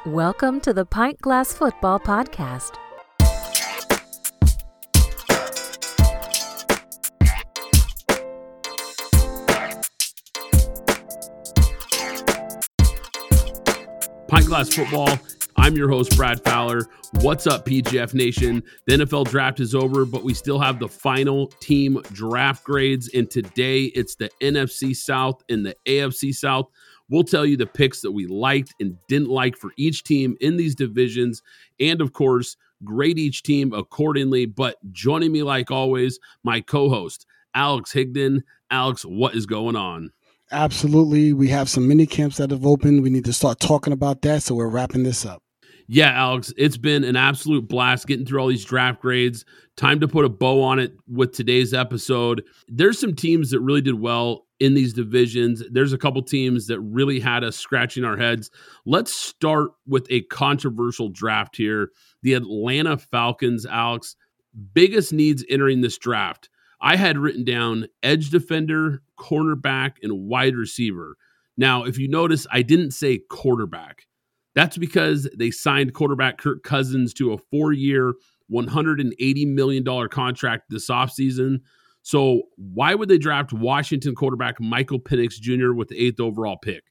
Welcome to the Pint Glass Football Podcast. Pint Glass Football. I'm your host, Brad Fowler. What's up, PGF Nation? The NFL draft is over, but we still have the final team draft grades. And today it's the NFC South and the AFC South. We'll tell you the picks that we liked and didn't like for each team in these divisions. And of course, grade each team accordingly. But joining me like always, my co-host, Alex Higdon. Alex, what is going on? Absolutely. We have some mini camps that have opened. We need to start talking about that. So we're wrapping this up. Yeah, Alex, it's been an absolute blast getting through all these draft grades. Time to put a bow on it with today's episode. There's some teams that really did well in these divisions. There's a couple teams that really had us scratching our heads. Let's start with a controversial draft here. The Atlanta Falcons, Alex, biggest needs entering this draft. I had written down edge defender, cornerback, and wide receiver. Now, if you notice, I didn't say quarterback. That's because they signed quarterback Kirk Cousins to a 4-year, $180 million contract this offseason. So why would they draft Washington quarterback Michael Penix Jr. with the 8th overall pick?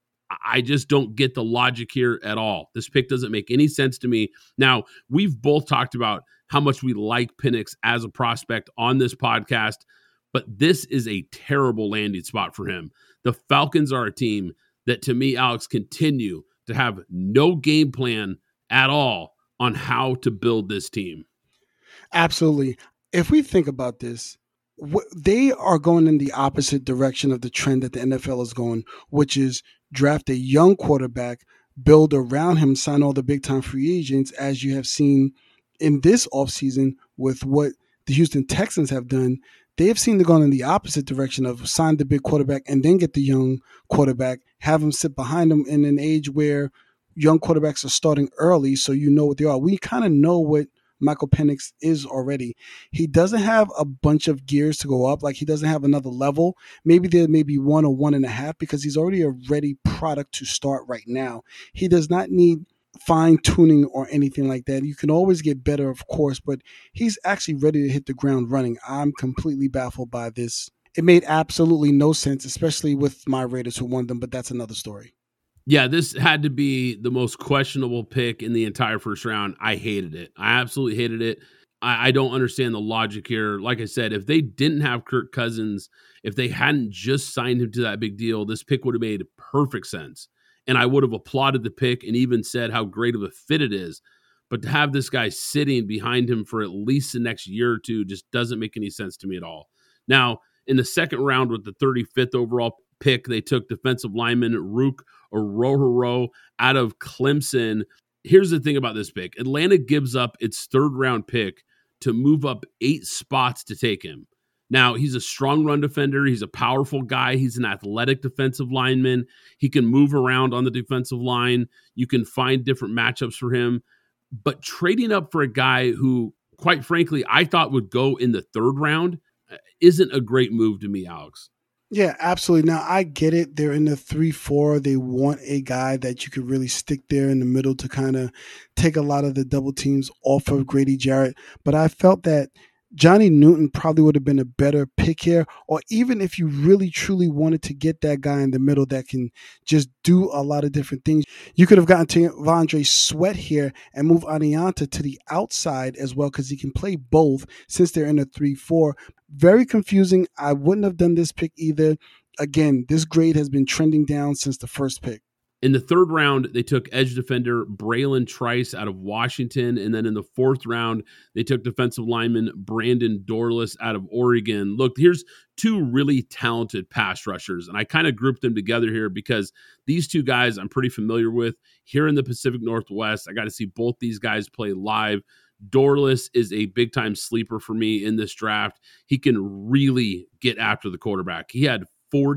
I just don't get the logic here at all. This pick doesn't make any sense to me. Now, we've both talked about how much we like Penix as a prospect on this podcast, but this is a terrible landing spot for him. The Falcons are a team that, to me, Alex, continue to have no game plan at all on how to build this team. Absolutely. If we think about this, they are going in the opposite direction of the trend that the NFL is going, which is draft a young quarterback, build around him, sign all the big-time free agents, as you have seen in this offseason with what the Houston Texans have done. They have seemed to go in the opposite direction of sign the big quarterback and then get the young quarterback, have him sit behind him in an age where young quarterbacks are starting early, so you know what they are. We kind of know what Michael Penix is already. He doesn't have a bunch of gears to go up. Like, he doesn't have another level. Maybe there may be 1 or 1.5 because he's already a ready product to start right now. He does not need fine-tuning or anything like that. You can always get better, of course, but he's actually ready to hit the ground running. I'm completely baffled by this. It made absolutely no sense, especially with my Raiders who won them, but that's another story. Yeah, this had to be the most questionable pick in the entire first round. I hated it. I absolutely hated it. I don't understand the logic here. Like I said, if they didn't have Kirk Cousins, if they hadn't just signed him to that big deal, this pick would have made perfect sense. And I would have applauded the pick and even said how great of a fit it is. But to have this guy sitting behind him for at least the next year or two just doesn't make any sense to me at all. Now, in the second round with the 35th overall pick, they took defensive lineman Rook Orohiro out of Clemson. Here's the thing about this pick. Atlanta gives up its third-round pick to move up 8 spots to take him. Now, he's a strong run defender. He's a powerful guy. He's an athletic defensive lineman. He can move around on the defensive line. You can find different matchups for him. But trading up for a guy who, quite frankly, I thought would go in the third round isn't a great move to me, Alex. Yeah, absolutely. Now, I get it. They're in the 3-4. They want a guy that you could really stick there in the middle to kind of take a lot of the double teams off of Grady Jarrett. But I felt that Johnny Newton probably would have been a better pick here, or even if you really truly wanted to get that guy in the middle that can just do a lot of different things, you could have gotten to Vondre Sweat here and move Anianta to the outside as well because he can play both since they're in a 3-4. Very confusing. I wouldn't have done this pick either. Again, this grade has been trending down since the first pick. In the third round, they took edge defender Braylon Trice out of Washington. And then in the fourth round, they took defensive lineman Brandon Dorlus out of Oregon. Look, here's 2 really talented pass rushers. And I kind of grouped them together here because these 2 guys I'm pretty familiar with here in the Pacific Northwest. I got to see both these guys play live. Dorlus is a big-time sleeper for me in this draft. He can really get after the quarterback. He had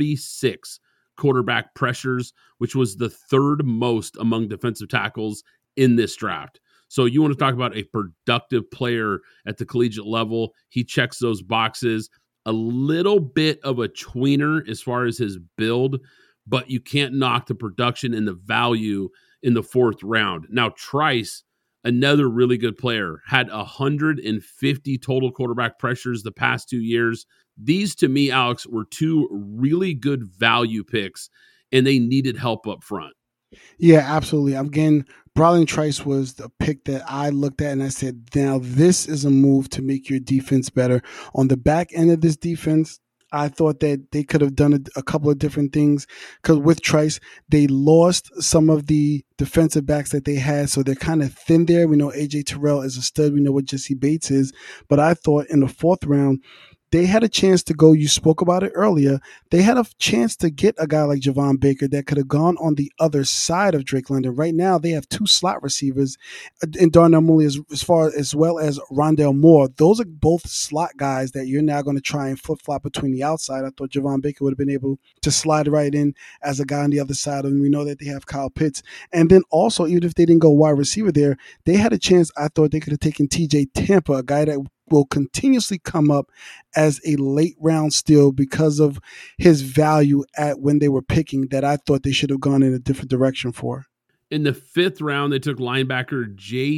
46 quarterback pressures, which was the third most among defensive tackles in this draft. So you want to talk about a productive player at the collegiate level. He checks those boxes. A little bit of a tweener as far as his build, but you can't knock the production and the value in the 4th round. Now, Trice, another really good player, had 150 total quarterback pressures the past 2 years. These, to me, Alex, were 2 really good value picks, and they needed help up front. Yeah, absolutely. Again, Brylan Trice was the pick that I looked at and I said, now this is a move to make your defense better. On the back end of this defense, I thought that they could have done a couple of different things because with Trice, they lost some of the defensive backs that they had. So they're kind of thin there. We know AJ Terrell is a stud. We know what Jesse Bates is. But I thought in the 4th round, they had a chance to go. You spoke about it earlier. They had a chance to get a guy like Javon Baker that could have gone on the other side of Drake London. Right now, they have 2 slot receivers in Darnell Mooney as well as Rondell Moore. Those are both slot guys that you're now going to try and flip flop between the outside. I thought Javon Baker would have been able to slide right in as a guy on the other side. And we know that they have Kyle Pitts. And then also, even if they didn't go wide receiver there, they had a chance. I thought they could have taken TJ Tampa, a guy that will continuously come up as a late round steal because of his value at when they were picking that I thought they should have gone in a different direction for. In the 5th round, they took linebacker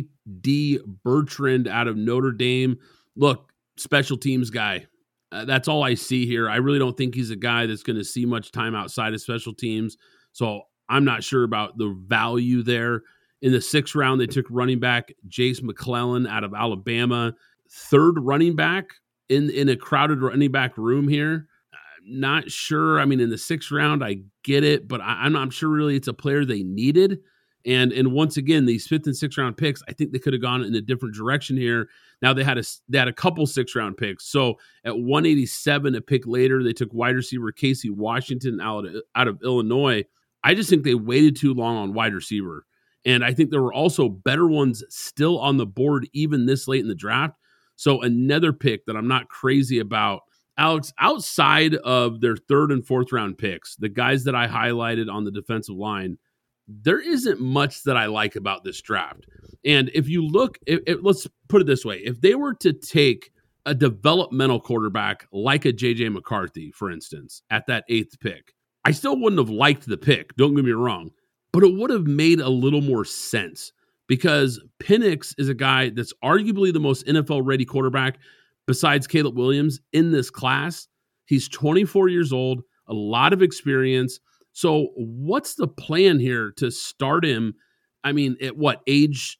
J.D. Bertrand out of Notre Dame. Look, special teams guy. That's all I see here. I really don't think he's a guy that's going to see much time outside of special teams. So I'm not sure about the value there. In the 6th round, they took running back Jace McClellan out of Alabama. 3rd running back in a crowded running back room here. Not sure. I mean, in the 6th round, I get it, but I'm not sure really it's a player they needed. And once again, these 5th and 6th round picks, I think they could have gone in a different direction here. Now they had a couple 6th round picks. So at 187, a pick later, they took wide receiver Casey Washington out of Illinois. I just think they waited too long on wide receiver. And I think there were also better ones still on the board even this late in the draft. So another pick that I'm not crazy about, Alex, outside of their 3rd and 4th round picks, the guys that I highlighted on the defensive line, there isn't much that I like about this draft. And if you look, let's put it this way. If they were to take a developmental quarterback like a J.J. McCarthy, for instance, at that 8th pick, I still wouldn't have liked the pick. Don't get me wrong. But it would have made a little more sense. Because Penix is a guy that's arguably the most NFL-ready quarterback besides Caleb Williams in this class. He's 24 years old, a lot of experience. So what's the plan here to start him? I mean, at what, age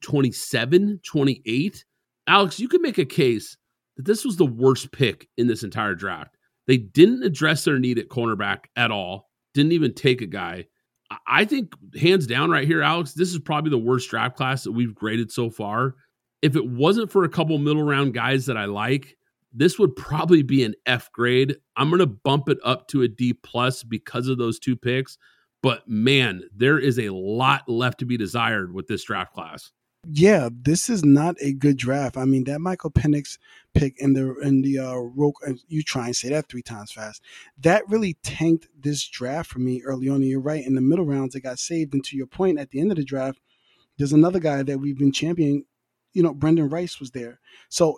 27, 28? Alex, you could make a case that this was the worst pick in this entire draft. They didn't address their need at cornerback at all, didn't even take a guy. I think hands down right here, Alex, this is probably the worst draft class that we've graded so far. If it wasn't for a couple middle round guys that I like, this would probably be an F grade. I'm going to bump it up to a D plus because of those 2 picks. But man, there is a lot left to be desired with this draft class. Yeah, this is not a good draft. I mean, that Michael Penix pick in the Roke, you try and say that 3 times fast. That really tanked this draft for me early on. And you're right. In the middle rounds, it got saved. And to your point, at the end of the draft, there's another guy that we've been championing. Brendan Rice was there. So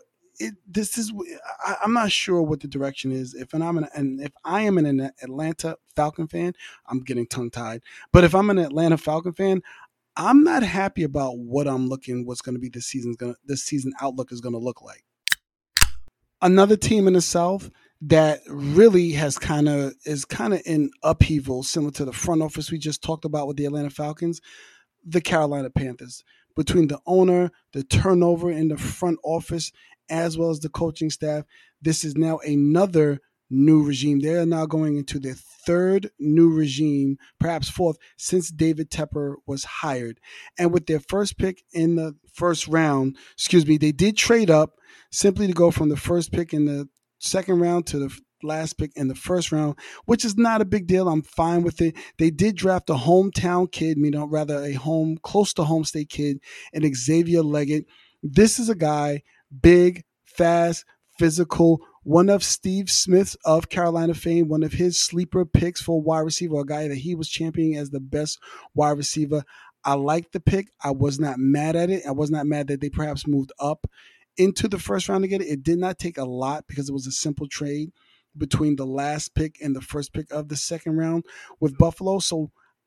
I'm not sure what the direction is. If I am an Atlanta Falcon fan, I'm getting tongue tied. But if I'm an Atlanta Falcon fan, I'm not happy about what's going to be this season outlook is going to look like. Another team in the South that really is kind of in upheaval, similar to the front office we just talked about with the Atlanta Falcons, the Carolina Panthers. Between the owner, the turnover in the front office, as well as the coaching staff, this is now another new regime. They are now going into their 3rd new regime, perhaps 4th, since David Tepper was hired. And with their first pick in the 1st round, they did trade up simply to go from the first pick in the 2nd round to the last pick in the 1st round, which is not a big deal. I'm fine with it. They did draft a hometown kid, a close to home state kid, and Xavier Leggett. This is a guy, big, fast, physical, one of Steve Smith's of Carolina fame, one of his sleeper picks for wide receiver, a guy that he was championing as the best wide receiver. I like the pick. I was not mad at it. I was not mad that they perhaps moved up into the 1st round to get it. It did not take a lot because it was a simple trade between the last pick and the first pick of the 2nd round with Buffalo. So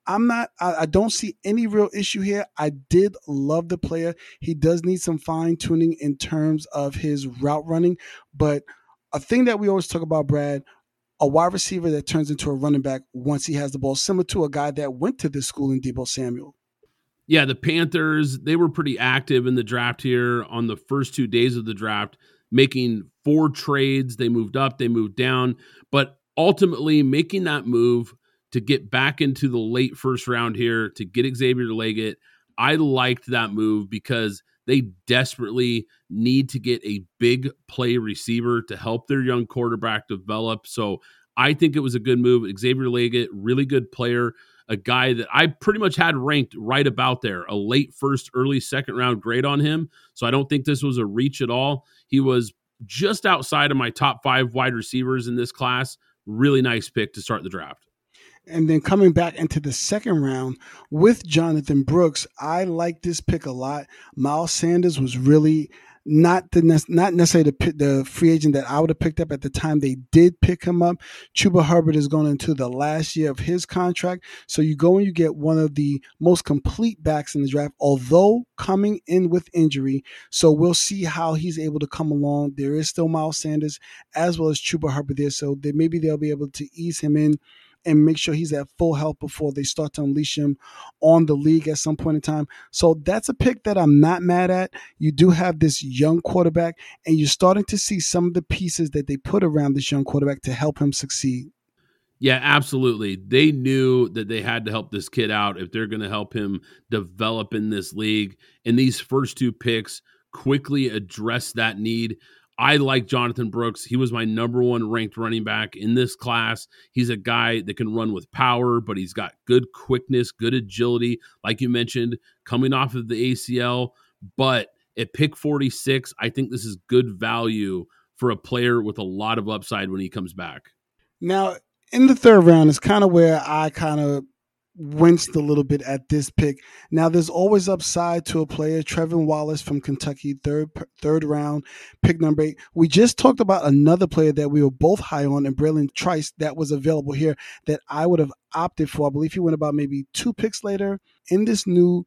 I don't see any real issue here. I did love the player. He does need some fine tuning in terms of his route running, but a thing that we always talk about, Brad, a wide receiver that turns into a running back once he has the ball, similar to a guy that went to this school in Deebo Samuel. Yeah, the Panthers, they were pretty active in the draft here on the first 2 days of the draft, making 4 trades. They moved up, they moved down, but ultimately making that move to get back into the late first round here to get Xavier Leggett. I liked that move because they desperately need to get a big play receiver to help their young quarterback develop. So I think it was a good move. Xavier Leggett, really good player, a guy that I pretty much had ranked right about there, a late first, early second round grade on him. So I don't think this was a reach at all. He was just outside of my top 5 wide receivers in this class. Really nice pick to start the draft. And then coming back into the second round with Jonathan Brooks, I like this pick a lot. Miles Sanders was really not necessarily the free agent that I would have picked up at the time they did pick him up. Chuba Hubbard is going into the last year of his contract. So you go and you get one of the most complete backs in the draft, although coming in with injury. So we'll see how he's able to come along. There is still Miles Sanders as well as Chuba Hubbard there. So maybe they'll be able to ease him in and make sure he's at full health before they start to unleash him on the league at some point in time. So that's a pick that I'm not mad at. You do have this young quarterback, and you're starting to see some of the pieces that they put around this young quarterback to help him succeed. Yeah, absolutely. They knew that they had to help this kid out if they're going to help him develop in this league. And these first 2 picks quickly address that need. I like Jonathan Brooks. He was my number 1 ranked running back in this class. He's a guy that can run with power, but he's got good quickness, good agility, like you mentioned, coming off of the ACL. But at pick 46, I think this is good value for a player with a lot of upside when he comes back. Now, in the third round is kind of where I kind of winced a little bit at this pick. Now, there's always upside to a player. Trevin Wallace from Kentucky, third round, pick number 8. We just talked about another player that we were both high on, and Braylon Trice, that was available here that I would have opted for. I believe he went about maybe 2 picks later in this new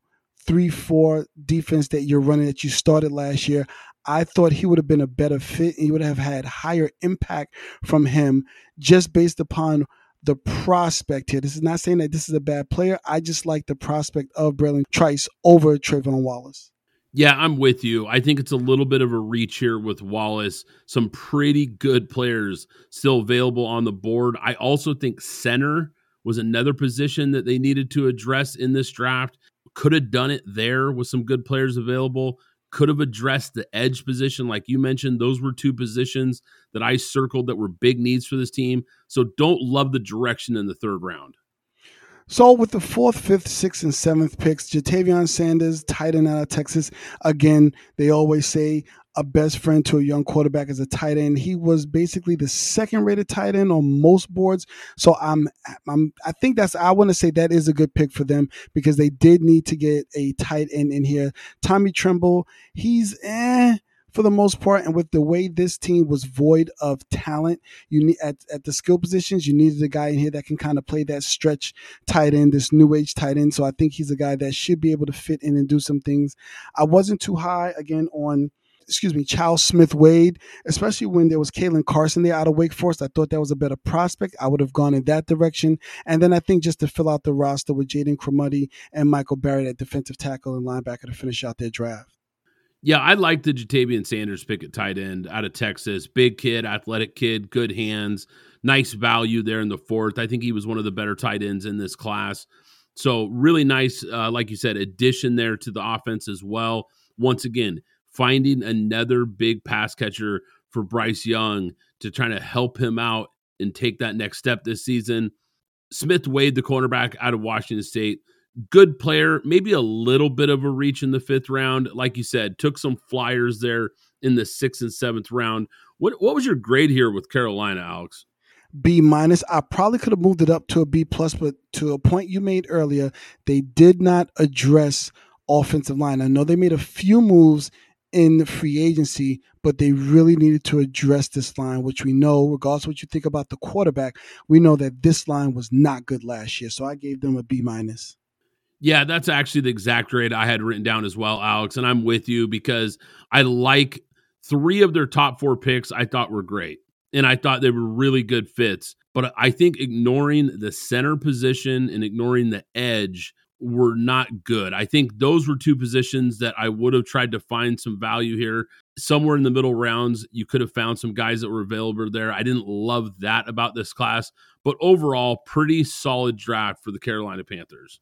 3-4 defense that you're running that you started last year. I thought he would have been a better fit, and you would have had higher impact from him just based upon the prospect here. This is not saying that this is a bad player. I just like the prospect of Braylon Trice over Trayvon Wallace. Yeah, I'm with you. I think it's a little bit of a reach here with Wallace. Some pretty good players still available on the board. I also think center was another position that they needed to address in this draft. Could have done it there with some good players available. Could have addressed the edge position, like you mentioned. Those were 2 positions that I circled that were big needs for this team. So don't love the direction in the third round. So with the 4th, 5th, 6th, and 7th picks, Jatavion Sanders, tight end out of Texas. Again, they always say a best friend to a young quarterback is a tight end. He was basically the 2nd-rated tight end on most boards. So I want to say that is a good pick for them because they did need to get a tight end in here. Tommy Tremble, he's for the most part, and with the way this team was void of talent, you need at the skill positions, you needed a guy in here that can kind of play that stretch tight end, this new age tight end. So I think he's a guy that should be able to fit in and do some things. I wasn't too high again on Charles Smith-Wade, especially when there was Kalen Carson there out of Wake Forest. I thought that was a better prospect. I would have gone in that direction. And then I think just to fill out the roster with Jaden Cromartie and Michael Barrett at defensive tackle and linebacker to finish out their draft. Yeah, I like the Jatavion Sanders pick at tight end out of Texas. Big kid, athletic kid, good hands, nice value there in the 4th. I think he was one of the better tight ends in this class. So really nice, like you said, addition there to the offense as well. Once again, finding another big pass catcher for Bryce Young to try to help him out and take that next step this season. Smith-Wade, the cornerback out of Washington State, good player, maybe a little bit of a reach in the 5th round. Like you said, took some flyers there in the 6th and 7th round. What was your grade here with Carolina, Alex? B-. I probably could have moved it up to a B+, but to a point you made earlier, they did not address offensive line. I know they made a few moves in free agency, but they really needed to address this line, which we know, regardless of what you think about the quarterback, we know that this line was not good last year. So I gave them a B-. Yeah, that's actually the exact grade I had written down as well, Alex. And I'm with you because I like 3 of their top 4 picks I thought were great. And I thought they were really good fits. But I think ignoring the center position and ignoring the edge were not good. I think those were 2 positions that I would have tried to find some value here. Somewhere in the middle rounds, you could have found some guys that were available there. I didn't love that about this class. But overall, pretty solid draft for the Carolina Panthers.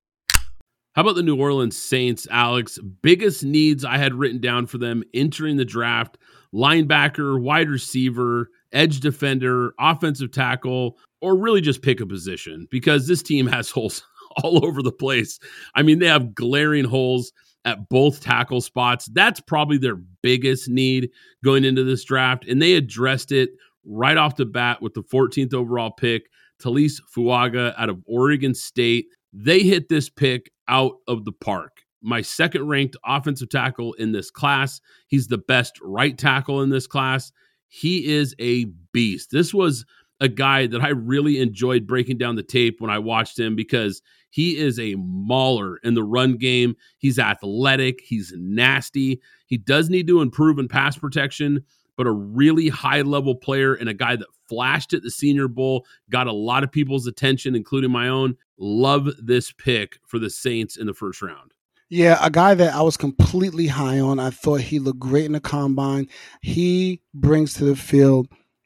How about the New Orleans Saints, Alex? Biggest needs I had written down for them entering the draft: linebacker, wide receiver, edge defender, offensive tackle, or really just pick a position because this team has holes all over the place. I mean, they have glaring holes at both tackle spots. That's probably their biggest need going into this draft, and they addressed it right off the bat with the 14th overall pick, Talise Fuaga out of Oregon State. They hit this pick out of the park. My second ranked offensive tackle in this class. He's the best right tackle in this class. He is a beast. This was a guy that I really enjoyed breaking down the tape when I watched him because he is a mauler in the run game. He's athletic. He's nasty. He does need to improve in pass protection, but a really high-level player and a guy that flashed at the Senior Bowl, got a lot of people's attention, including my own. Love this pick for the Saints in the first round. Yeah, a guy that I was completely high on. I thought he looked great in the combine. He brings to the field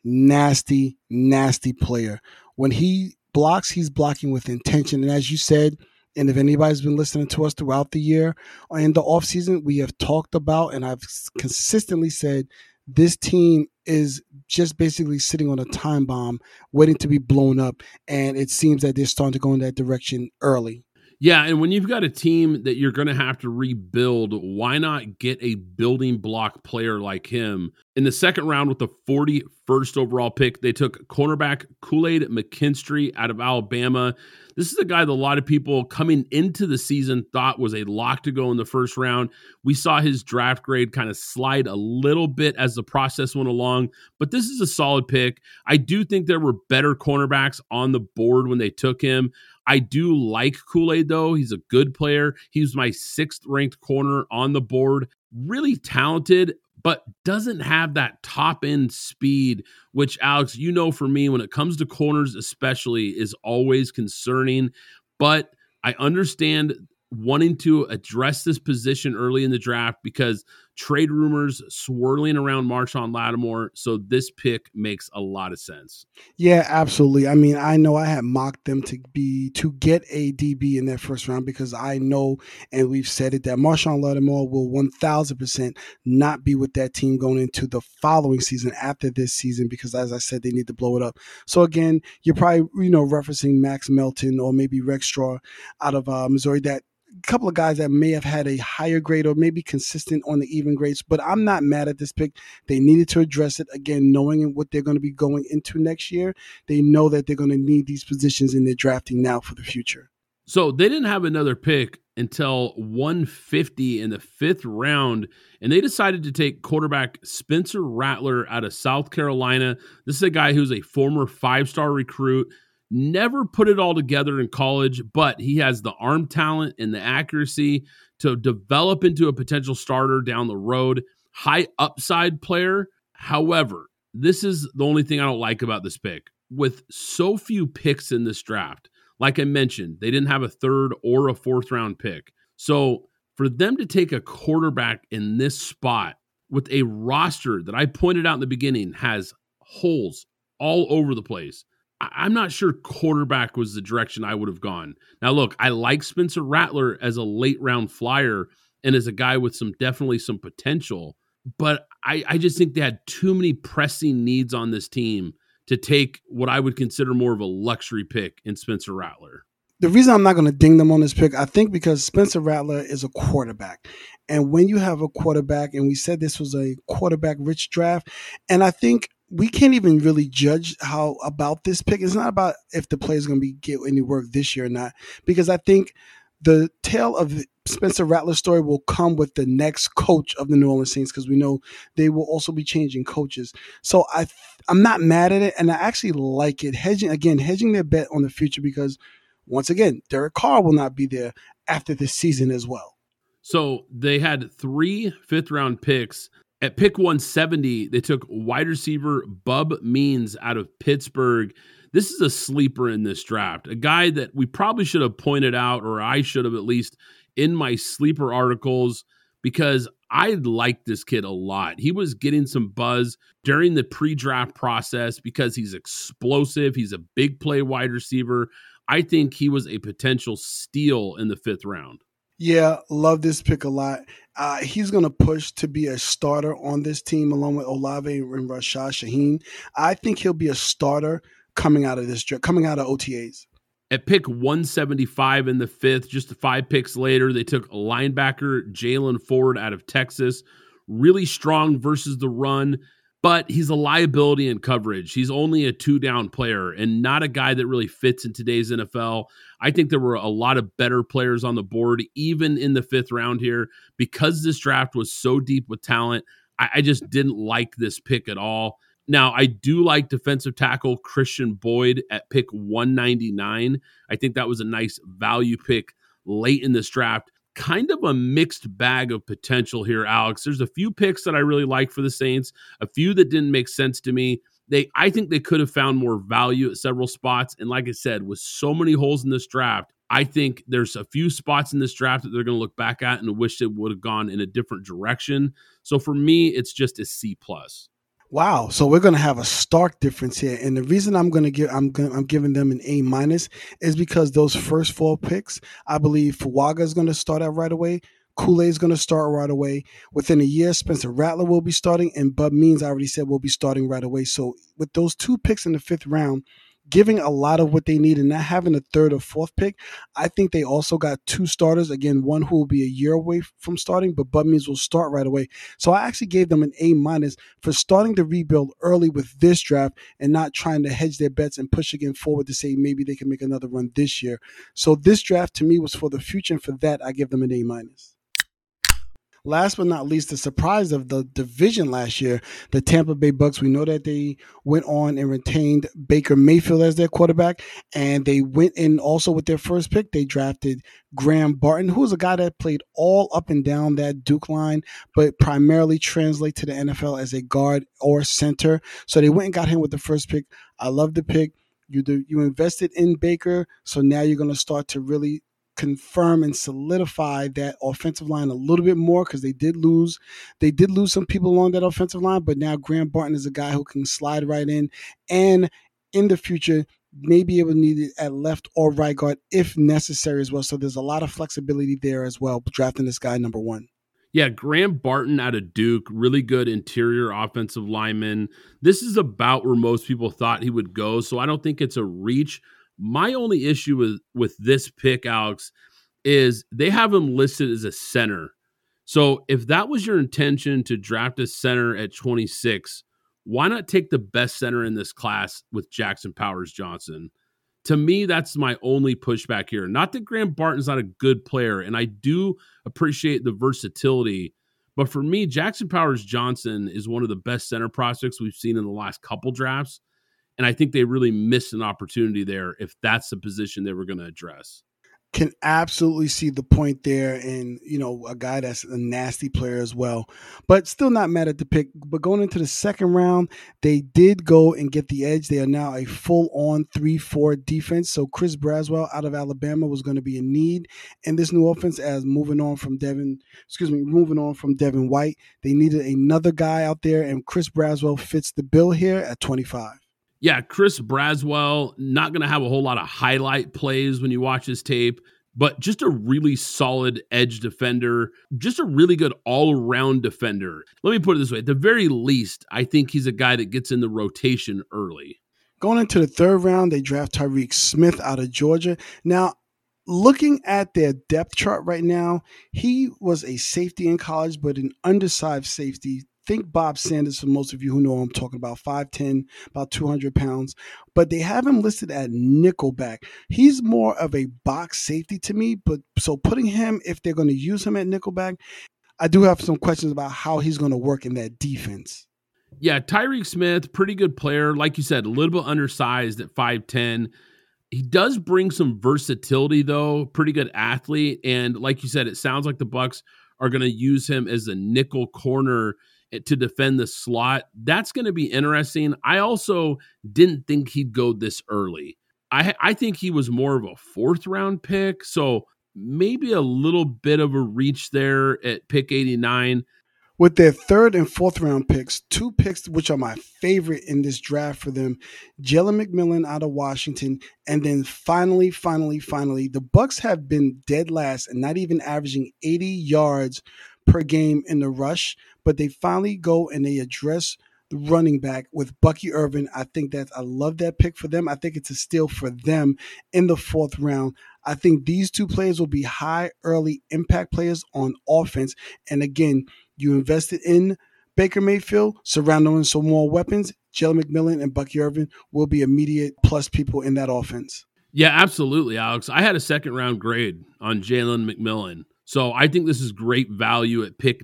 nasty, nasty player. When he blocks, he's blocking with intention. And as you said, and if anybody's been listening to us throughout the year or in the offseason, we have talked about, and I've consistently said, this team is just basically sitting on a time bomb waiting to be blown up. And it seems that they're starting to go in that direction early. Yeah, and when you've got a team that you're going to have to rebuild, why not get a building block player like him? In the second round with the 41st overall pick, they took cornerback Kool-Aid McKinstry out of Alabama. This is a guy that a lot of people coming into the season thought was a lock to go in the first round. We saw his draft grade kind of slide a little bit as the process went along, but this is a solid pick. I do think there were better cornerbacks on the board when they took him. I do like Kool-Aid, though. He's a good player. He was my 6th ranked corner on the board. Really talented, but doesn't have that top end speed, which, Alex, you know, for me, when it comes to corners especially, is always concerning. But I understand wanting to address this position early in the draft because trade rumors swirling around Marshawn Lattimore. So this pick makes a lot of sense. Yeah, absolutely. I mean, I know I had mocked them to get a DB in that first round because I know, and we've said it, that Marshawn Lattimore will 1000% not be with that team going into the following season after this season because, as I said, they need to blow it up. So again, you're probably, referencing Max Melton or maybe Rex Straw out of Missouri, that couple of guys that may have had a higher grade or maybe consistent on the even grades, but I'm not mad at this pick. They needed to address it. Again, knowing what they're going to be going into next year, they know that they're going to need these positions in their drafting now for the future. So they didn't have another pick until 150 in the 5th round, and they decided to take quarterback Spencer Rattler out of South Carolina. This is a guy who's a former 5-star recruit. Never put it all together in college, but he has the arm talent and the accuracy to develop into a potential starter down the road. High upside player. However, this is the only thing I don't like about this pick. With so few picks in this draft, like I mentioned, they didn't have a 3rd or a 4th round pick. So for them to take a quarterback in this spot with a roster that I pointed out in the beginning has holes all over the place, I'm not sure quarterback was the direction I would have gone. Now, look, I like Spencer Rattler as a late round flyer and as a guy with definitely some potential, but I just think they had too many pressing needs on this team to take what I would consider more of a luxury pick in Spencer Rattler. The reason I'm not going to ding them on this pick, I think because Spencer Rattler is a quarterback. And when you have a quarterback, and we said this was a quarterback-rich draft, and I think we can't even really judge about this pick. It's not about if the player's going to get any work this year or not, because I think the tale of the Spencer Rattler story will come with the next coach of the New Orleans Saints, because we know they will also be changing coaches. So I'm not mad at it, and I actually like it. Hedging their bet on the future, because once again, Derek Carr will not be there after this season as well. So they had 3 fifth-round picks. At pick 170, they took wide receiver Bub Means out of Pittsburgh. This is a sleeper in this draft, a guy that we probably should have pointed out, or I should have at least, in my sleeper articles, because I like this kid a lot. He was getting some buzz during the pre-draft process because he's explosive. He's a big play wide receiver. I think he was a potential steal in the 5th round. Yeah, love this pick a lot. He's going to push to be a starter on this team along with Olave and Rashad Shaheen. I think he'll be a starter coming out of OTAs. At pick 175 in the 5th, just 5 picks later, they took linebacker Jalen Ford out of Texas. Really strong versus the run, but he's a liability in coverage. He's only a 2-down player and not a guy that really fits in today's NFL. I think there were a lot of better players on the board, even in the 5th round here. Because this draft was so deep with talent, I just didn't like this pick at all. Now, I do like defensive tackle Christian Boyd at pick 199. I think that was a nice value pick late in this draft. Kind of a mixed bag of potential here, Alex. There's a few picks that I really like for the Saints, a few that didn't make sense to me. I think they could have found more value at several spots. And like I said, with so many holes in this draft, I think there's a few spots in this draft that they're going to look back at and wish it would have gone in a different direction. So for me, it's just a C+. Wow, so we're going to have a stark difference here, and the reason I'm giving them an A- is because those first 4 picks, I believe Fuaga is going to start out right away. Kool-Aid is going to start right away. Within a year, Spencer Rattler will be starting, and Bub Means, I already said, will be starting right away. So with those 2 picks in the 5th round, giving a lot of what they need and not having a 3rd or 4th pick, I think they also got 2 starters. Again, one who will be a year away from starting, but Bub Means will start right away. So I actually gave them an A- for starting to rebuild early with this draft and not trying to hedge their bets and push again forward to say maybe they can make another run this year. So this draft to me was for the future, and for that, I give them an A-. Last but not least, the surprise of the division last year, the Tampa Bay Bucks. We know that they went on and retained Baker Mayfield as their quarterback, and they went in also with their first pick. They drafted Graham Barton, who was a guy that played all up and down that Duke line, but primarily translate to the NFL as a guard or center. So they went and got him with the first pick. I love the pick. You invested in Baker, so now you're going to start to really confirm and solidify that offensive line a little bit more, because they did lose some people along that offensive line, but now Graham Barton is a guy who can slide right in, and in the future may be able to need it at left or right guard if necessary as well. So there's a lot of flexibility there as well, drafting this guy number 1. Yeah, Graham Barton out of Duke, really good interior offensive lineman. This is about where most people thought he would go, so I don't think it's a reach. My only issue with this pick, Alex, is they have him listed as a center. So if that was your intention to draft a center at 26, why not take the best center in this class with Jackson Powers Johnson? To me, that's my only pushback here. Not that Graham Barton's not a good player, and I do appreciate the versatility, but for me, Jackson Powers Johnson is one of the best center prospects we've seen in the last couple drafts. And I think they really missed an opportunity there if that's the position they were going to address. Can absolutely see the point there, and a guy that's a nasty player as well, but still not mad at the pick. But going into the 2nd round, they did go and get the edge. They are now a full-on 3-4 defense. So Chris Braswell out of Alabama was going to be in need in this new offense, as moving on from Devin White. They needed another guy out there, and Chris Braswell fits the bill here at 25. Yeah, Chris Braswell, not going to have a whole lot of highlight plays when you watch his tape, but just a really solid edge defender, just a really good all-around defender. Let me put it this way. At the very least, I think he's a guy that gets in the rotation early. Going into the 3rd round, they draft Tyreek Smith out of Georgia. Now, looking at their depth chart right now, he was a safety in college, but an undersized safety think Bob Sanders, for most of you who know I'm talking about, 5'10", about 200 pounds, but they have him listed at nickelback. He's more of a box safety to me, but so putting him, if they're going to use him at nickelback, I do have some questions about how he's going to work in that defense. Yeah, Tyreek Smith, pretty good player. Like you said, a little bit undersized at 5'10". He does bring some versatility, though. Pretty good athlete. And like you said, it sounds like the Bucs are going to use him as a nickel corner to defend the slot. That's going to be interesting. I also didn't think he'd go this early. I think he was more of a fourth-round pick, so maybe a little bit of a reach there at pick 89. With their third and fourth round picks, two picks which are my favorite in this draft for them, Jalen McMillan out of Washington, and then finally, the Bucs have been dead last and not even averaging 80 yards per game in the rush, but they finally go and they address the running back with Bucky Irvin. I love that pick for them. I think it's a steal for them in the fourth round. I think these two players will be high early impact players on offense. And again, you invested in Baker Mayfield, surrounding him with some more weapons. Jalen McMillan and Bucky Irvin will be immediate plus people in that offense. Yeah, absolutely, Alex. I had a second-round grade on Jalen McMillan. So I think this is great value at pick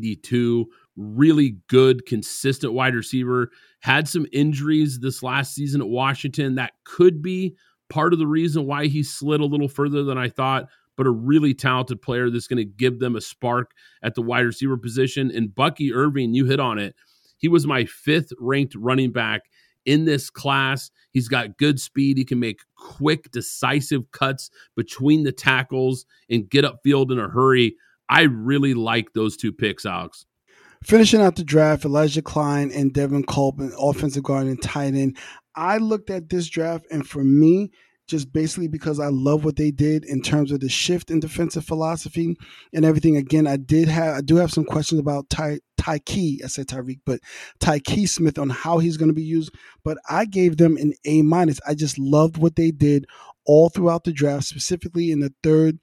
92. Really good, consistent wide receiver. Had some injuries this last season at Washington. That could be part of the reason why he slid a little further than I thought, but a really talented player that's going to give them a spark at the wide receiver position. And Bucky Irvin, you hit on it. He was my fifth ranked running back in this class. He's got good speed. He can make quick, decisive cuts between the tackles and get upfield in a hurry. I really like those two picks, Alex. Finishing out the draft, Elijah Klein and Devin Culp, offensive guard and tight end. I looked at this draft, and for me, just basically because I love what they did in terms of the shift in defensive philosophy and everything. Again, I do have some questions about Tyke. I said Tyreek, but Tyke Smith on how he's going to be used. But I gave them an A-. I just loved what they did all throughout the draft, specifically in the third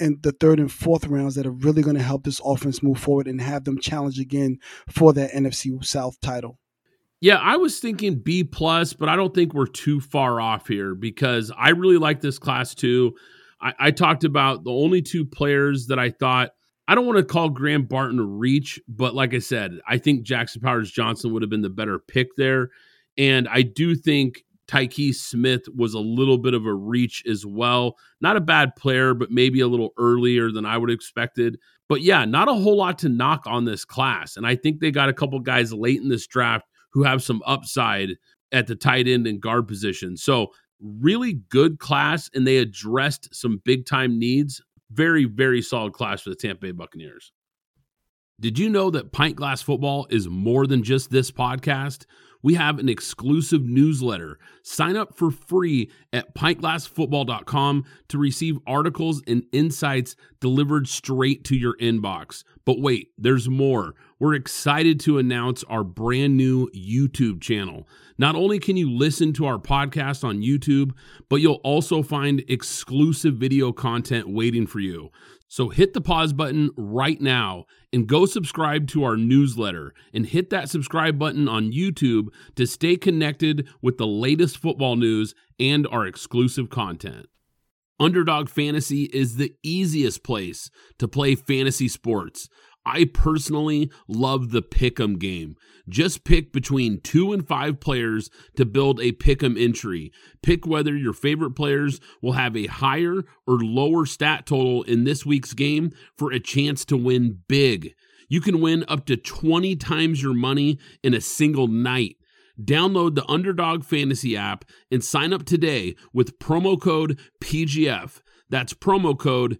and fourth rounds, that are really going to help this offense move forward and have them challenge again for that NFC South title. Yeah, I was thinking B+, but I don't think we're too far off here because I really like this class too. I talked about the only two players that I thought, I don't want to call Graham Barton a reach, but like I said, I think Jackson Powers-Johnson would have been the better pick there. And I do think Tyke Smith was a little bit of a reach as well. Not a bad player, but maybe a little earlier than I would have expected. But yeah, not a whole lot to knock on this class. And I think they got a couple guys late in this draft who have some upside at the tight end and guard position. So really good class, and they addressed some big-time needs. Very, very solid class for the Tampa Bay Buccaneers. Did you know that Pint Glass Football is more than just this podcast? We have an exclusive newsletter. Sign up for free at pintglassfootball.com to receive articles and insights delivered straight to your inbox. But wait, there's more. We're excited to announce our brand new YouTube channel. Not only can you listen to our podcast on YouTube, but you'll also find exclusive video content waiting for you. So hit the pause button right now and go subscribe to our newsletter, and hit that subscribe button on YouTube to stay connected with the latest football news and our exclusive content. Underdog Fantasy is the easiest place to play fantasy sports. I personally love the Pick'em game. Just pick between 2 and 5 players to build a Pick'em entry. Pick whether your favorite players will have a higher or lower stat total in this week's game for a chance to win big. You can win up to 20 times your money in a single night. Download the Underdog Fantasy app and sign up today with promo code PGF. That's promo code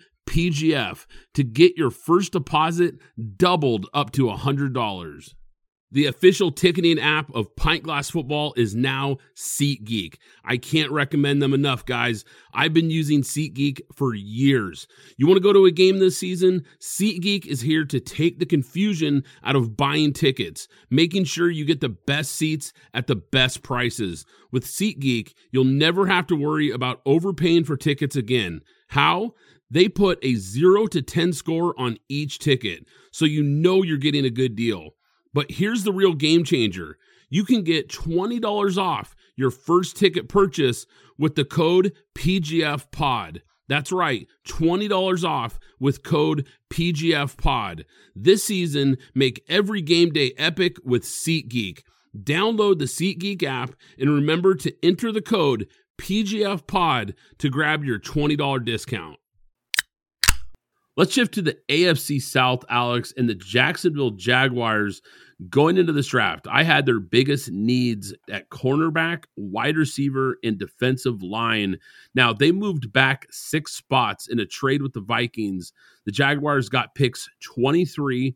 PGF to get your first deposit doubled up to $100. The official ticketing app of Pint Glass Football is now SeatGeek. I can't recommend them enough, guys. I've been using SeatGeek for years. You want to go to a game this season? SeatGeek is here to take the confusion out of buying tickets, making sure you get the best seats at the best prices. With SeatGeek, you'll never have to worry about overpaying for tickets again. How? They put a 0 to 10 score on each ticket, so you know you're getting a good deal. But here's the real game changer. You can get $20 off your first ticket purchase with the code PGFPOD. That's right, $20 off with code PGFPOD. This season, make every game day epic with SeatGeek. Download the SeatGeek app and remember to enter the code PGFPOD to grab your $20 discount. Let's shift to the AFC South, Alex, and the Jacksonville Jaguars. Going into this draft, I had their biggest needs at cornerback, wide receiver, and defensive line. Now, they moved back 6 spots in a trade with the Vikings. The Jaguars got picks 23,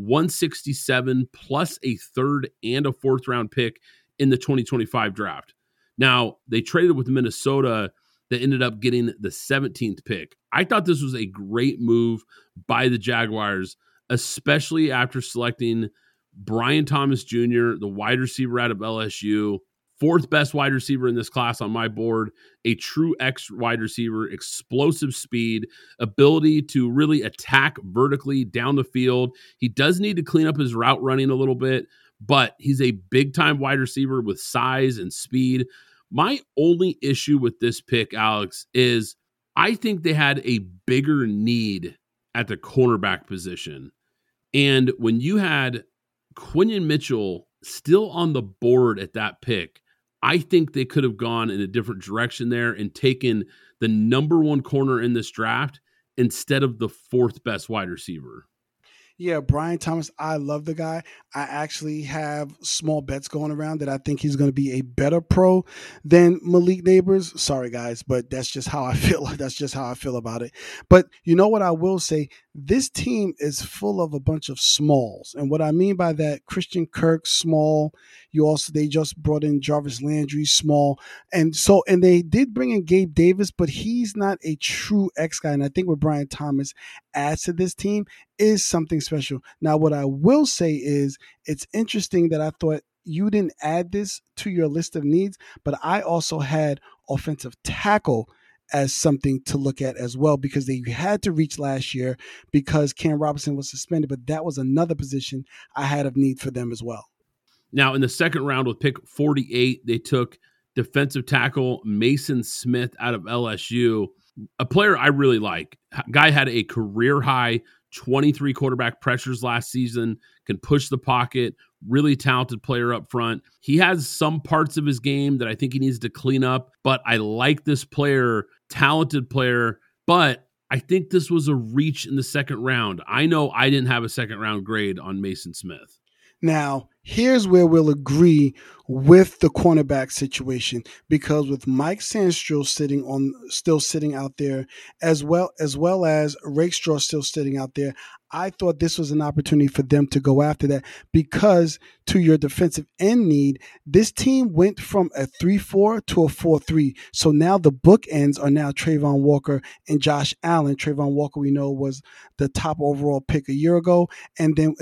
167, plus a third and a fourth round pick in the 2025 draft. Now, they traded with Minnesota that ended up getting the 17th pick. I thought this was a great move by the Jaguars, especially after selecting Brian Thomas Jr., the wide receiver out of LSU, 4th best wide receiver in this class on my board, a true X wide receiver, explosive speed, ability to really attack vertically down the field. He does need to clean up his route running a little bit, but he's a big-time wide receiver with size and speed. My only issue with this pick, Alex, is I think they had a bigger need at the cornerback position. And when you had Quinyon Mitchell still on the board at that pick, I think they could have gone in a different direction there and taken the number 1 corner in this draft instead of the 4th best wide receiver. Yeah, Brian Thomas, I love the guy. I actually have small bets going around that I think he's going to be a better pro than Malik Nabers. Sorry, guys, but that's just how I feel. That's just how I feel about it. But you know what I will say? This team is full of a bunch of smalls. And what I mean by that, Christian Kirk, small. They just brought in Jarvis Landry, small. And they did bring in Gabe Davis, but he's not a true X guy. And I think what Brian Thomas adds to this team is something special. Now, what I will say is it's interesting that I thought you didn't add this to your list of needs, but I also had offensive tackle as something to look at as well, because they had to reach last year because Cam Robinson was suspended, but that was another position I had of need for them as well. Now, in the second round with pick 48, they took defensive tackle Mason Smith out of LSU, a player I really like. Guy had a career-high 23 quarterback pressures last season, can push the pocket, really talented player up front. He has some parts of his game that I think he needs to clean up, but I like this player, talented player, but I think this was a reach in the second round. I know I didn't have a second round grade on Mason Smith. Now, here's where we'll agree with the cornerback situation, because with Mike Sandstrom still sitting out there, as well as Rakestraw still sitting out there, I thought this was an opportunity for them to go after that, because to your defensive end need, this team went from a 3-4 to a 4-3. So now the bookends are now Trayvon Walker and Josh Allen. Trayvon Walker, we know, was the top overall pick 2 years ago, and then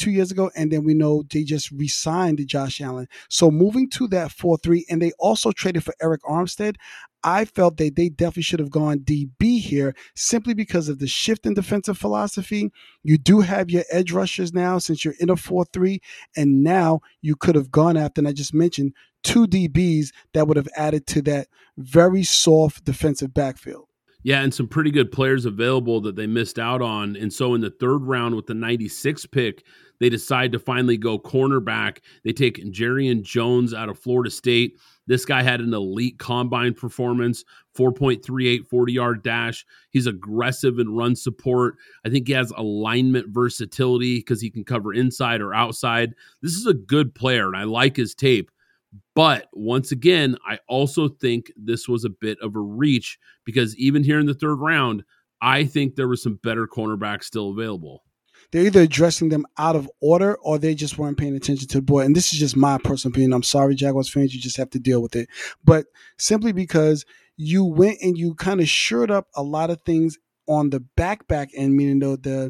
we know they just re-signed Josh Allen. So moving to that 4-3, and they also traded for Eric Armstead. I felt that they definitely should have gone DB here, simply because of the shift in defensive philosophy. You do have your edge rushers now since you're in a 4-3, and now you could have gone after, and I just mentioned, 2 DBs that would have added to that very soft defensive backfield. Yeah, and some pretty good players available that they missed out on. And so in the third round with the 96th pick, they decide to finally go cornerback. They take Jarian Jones out of Florida State. This guy had an elite combine performance, 4.38 40-yard dash. He's aggressive in run support. I think he has alignment versatility because he can cover inside or outside. This is a good player, and I like his tape. But once again, I also think this was a bit of a reach, because even here in the third round, I think there were some better cornerbacks still available. They're either addressing them out of order or they just weren't paying attention to the board. And this is just my personal opinion. I'm sorry, Jaguars fans, you just have to deal with it. But simply because you went and you kind of shored up a lot of things on the back end, meaning the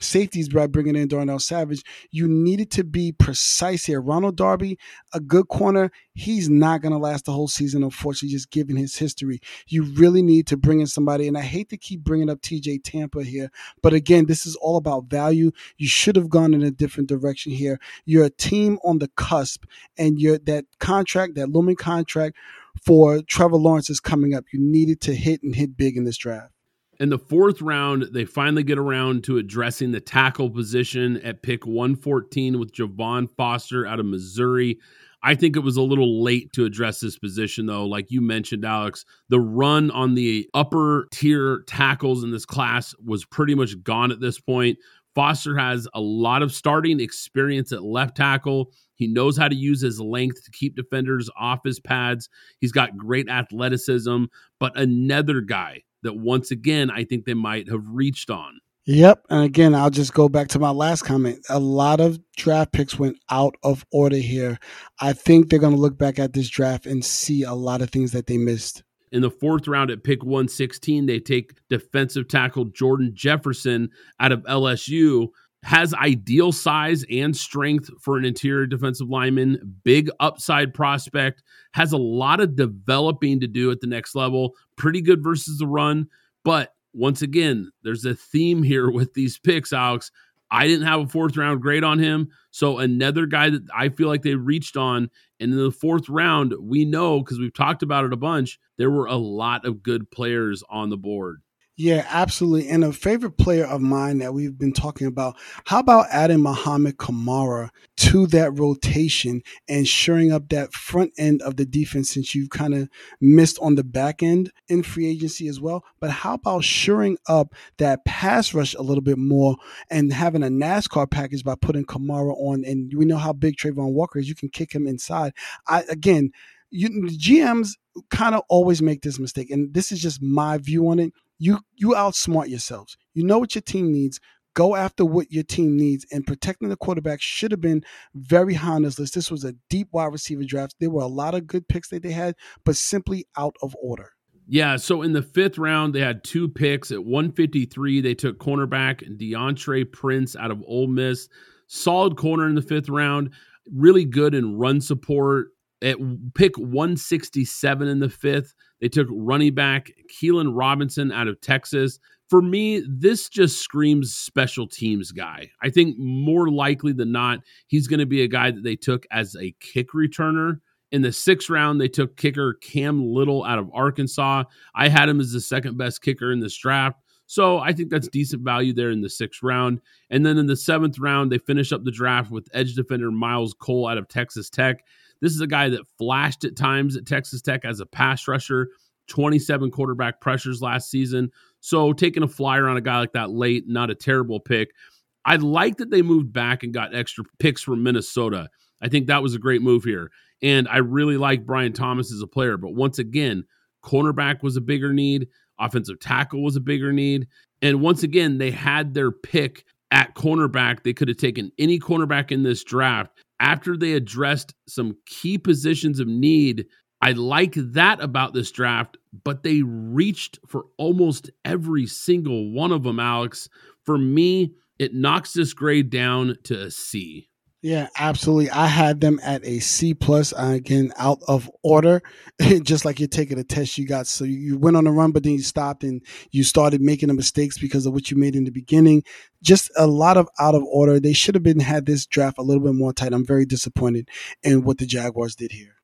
safeties by bringing in Darnell Savage. You needed to be precise here. Ronald Darby, a good corner, he's not going to last the whole season, unfortunately, just given his history. You really need to bring in somebody, and I hate to keep bringing up TJ Tampa here, but again, this is all about value. You should have gone in a different direction here. You're a team on the cusp, and that looming contract for Trevor Lawrence is coming up. You needed to hit big in this draft. In the fourth round, they finally get around to addressing the tackle position at pick 114 with Javon Foster out of Missouri. I think it was a little late to address this position, though. Like you mentioned, Alex, the run on the upper tier tackles in this class was pretty much gone at this point. Foster has a lot of starting experience at left tackle. He knows how to use his length to keep defenders off his pads. He's got great athleticism, but another guy that once again, I think they might have reached on. Yep. And again, I'll just go back to my last comment. A lot of draft picks went out of order here. I think they're going to look back at this draft and see a lot of things that they missed. In the fourth round at pick 116, they take defensive tackle Jordan Jefferson out of LSU. Has ideal size and strength for an interior defensive lineman, big upside prospect, has a lot of developing to do at the next level, pretty good versus the run. But once again, there's a theme here with these picks, Alex. I didn't have a fourth round grade on him. So another guy that I feel like they reached on. And in the fourth round, we know, because we've talked about it a bunch, there were a lot of good players on the board. Yeah, absolutely. And a favorite player of mine that we've been talking about, how about adding Muhammad Kamara to that rotation and shoring up that front end of the defense, since you've kind of missed on the back end in free agency as well? But how about shoring up that pass rush a little bit more and having a NASCAR package by putting Kamara on? And we know how big Trayvon Walker is. You can kick him inside. GMs kind of always make this mistake, and this is just my view on it. You outsmart yourselves. You know what your team needs. Go after what your team needs, and protecting the quarterback should have been very high on this list. This was a deep wide receiver draft. There were a lot of good picks that they had, but simply out of order. Yeah, so in the fifth round, they had two picks. At 153, they took cornerback DeAndre Prince out of Ole Miss. Solid corner in the fifth round. Really good in run support. At pick 167 in the fifth, they took running back Keelan Robinson out of Texas. For me, this just screams special teams guy. I think more likely than not, he's going to be a guy that they took as a kick returner. In the sixth round, they took kicker Cam Little out of Arkansas. I had him as the second best kicker in this draft. So I think that's decent value there in the sixth round. And then in the seventh round, they finish up the draft with edge defender Miles Cole out of Texas Tech. This is a guy that flashed at times at Texas Tech as a pass rusher, 27 quarterback pressures last season. So taking a flyer on a guy like that late, not a terrible pick. I like that they moved back and got extra picks from Minnesota. I think that was a great move here. And I really like Brian Thomas as a player. But once again, cornerback was a bigger need. Offensive tackle was a bigger need. And once again, they had their pick at cornerback. They could have taken any cornerback in this draft. After they addressed some key positions of need, I like that about this draft, but they reached for almost every single one of them, Alex. For me, it knocks this grade down to a C. Yeah, absolutely. I had them at a C+, again, out of order, just like you're taking a test you got. So you went on a run, but then you stopped and you started making the mistakes because of what you made in the beginning. Just a lot of out of order. They should have had this draft a little bit more tight. I'm very disappointed in what the Jaguars did here.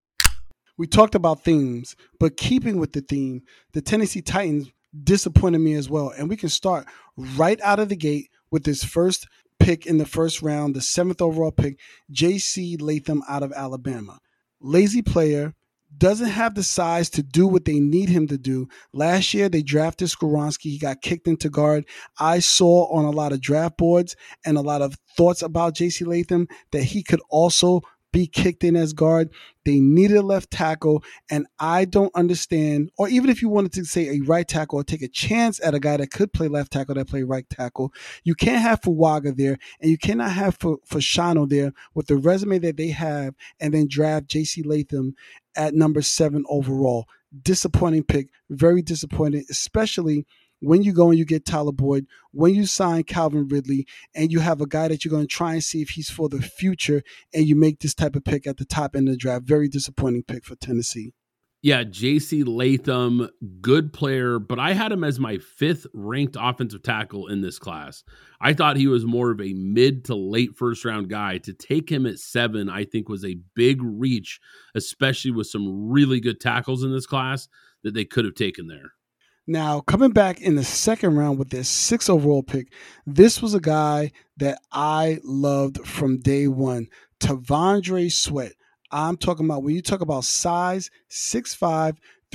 We talked about themes, but keeping with the theme, the Tennessee Titans disappointed me as well. And we can start right out of the gate with this first pick in the first round, the 7th overall pick, J.C. Latham out of Alabama. Lazy player, doesn't have the size to do what they need him to do. Last year, they drafted Skoronski. He got kicked into guard. I saw on a lot of draft boards and a lot of thoughts about J.C. Latham that he could also be kicked in as guard. They needed a left tackle, and I don't understand, or even if you wanted to say a right tackle or take a chance at a guy that could play left tackle that play right tackle, you can't have Fuaga there, and you cannot have Fashano there with the resume that they have, and then draft J.C. Latham at number 7 overall. Disappointing pick, very disappointing, especially when you go and you get Tyler Boyd, when you sign Calvin Ridley, and you have a guy that you're going to try and see if he's for the future, and you make this type of pick at the top end of the draft. Very disappointing pick for Tennessee. Yeah, J.C. Latham, good player, but I had him as my 5th ranked offensive tackle in this class. I thought he was more of a mid to late first round guy. To take him at 7, I think was a big reach, especially with some really good tackles in this class that they could have taken there. Now, coming back in the second round with their 6th overall pick, this was a guy that I loved from day one, T'Vondre Sweat. I'm talking about, when you talk about size, 6'5",